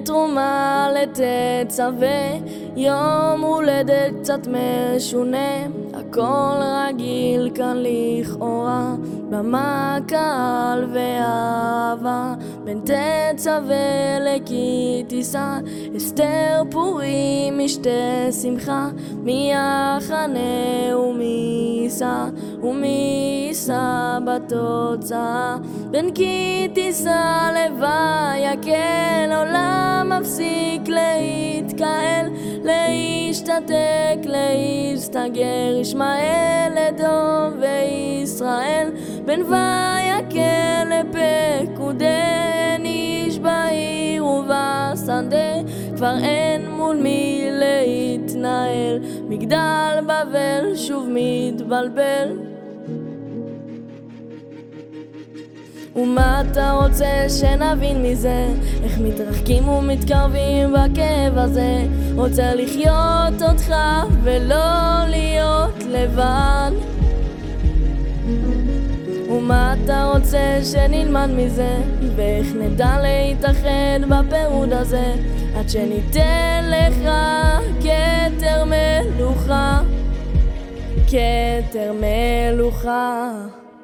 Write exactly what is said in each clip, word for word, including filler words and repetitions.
תרומה לתצווה, יום הולדת קצת משונה, הכל רגיל כאן לכאורה, במה קהל ואהבה, בין תצווה לכי תישא, אסתר פורים משתה שמחה, מי יחנה ומי יישא, ומי יישא בתוצאה, בין כי תישא לוויה כן, עולם מפסיק להתקהל, להשתתק, להסתגר, ישמעאל, אדום וישראל, בין ויקל לפקודי, איש בעיר ובשדה, כבר אין מול מי להתנהל, מגדל בבל שוב מתבלבל. ומה אתה רוצה שנבין מזה? איך מתרחקים ומתקרבים בכאב הזה, רוצה לחיות אותך ולא להיות לבד. ומה אתה רוצה שנלמד מזה? ואיך נדע להתאחד בפירוד הזה, עד שניתן לך כתר מלוכה, כתר מלוכה.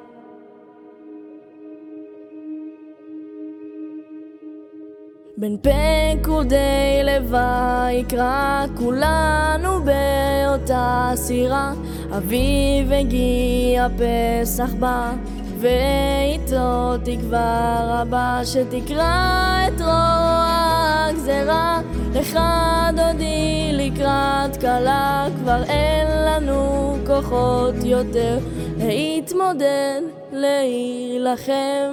בין פקודי לויקרא, כולנו באותה סירה, אביב הגיע פסח בא, ואיתו תקווה רבה, שתקרא את רוע הגזרה, לך דודי לקראת כלה, כבר אין לנו כוחות יותר להתמודד, להילחם.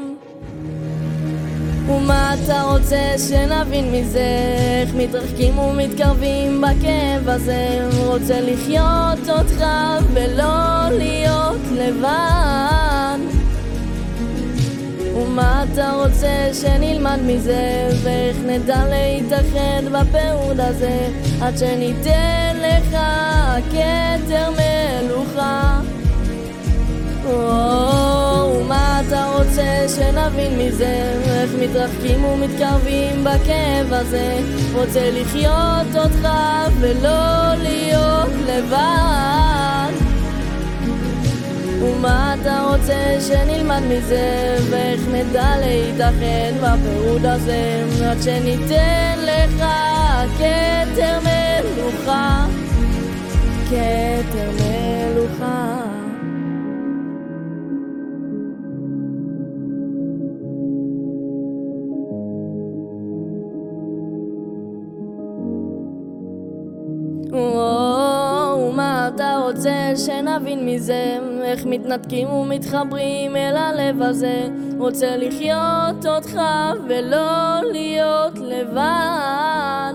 ומה אתה רוצה שנבין מזה? איך מתרחקים ומתקרבים בכאב הזה, רוצה לחיות אותך ולא להיות לבד. ומה אתה רוצה שנלמד מזה? ואיך נדע להתאחד בפירוד הזה, עד שניתן לך כתר מלוכה. ומה אתה רוצה שנבין מזה? איך מתרחקים ומתקרבים בכאב הזה, רוצה לחיות אותך ולא להיות לבד. ומה אתה רוצה שנלמד מזה? ואיך נדע להתאחד בפירוד הזה, עד שניתן לך כתר מלוכה, כתר מלוכה. ומה אתה רוצה שנבין מזה? איך מתנתקים ומתחברים אל הלב הזה, רוצה לחיות אותך ולא להיות לבד.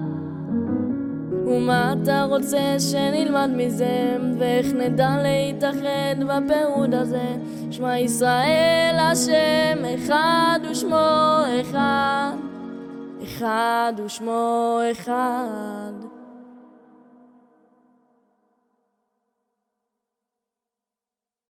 ומה אתה רוצה שנלמד מזה? ואיך נדע להתאחד בפירוד הזה, שמע ישראל השם אחד ושמו אחד, אחד ושמו אחד.